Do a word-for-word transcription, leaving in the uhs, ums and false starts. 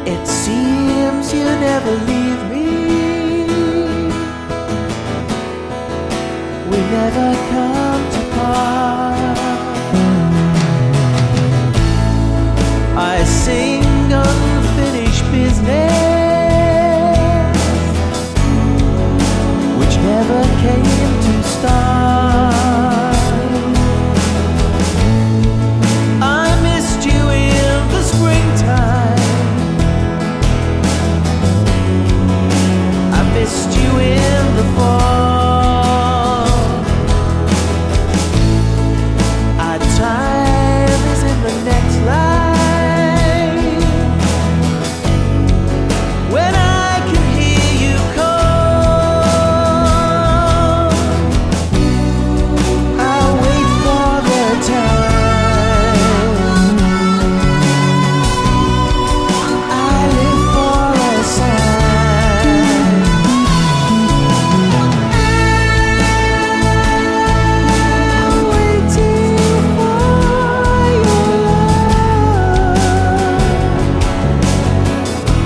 It seems you never leave me. We never come to part. I sing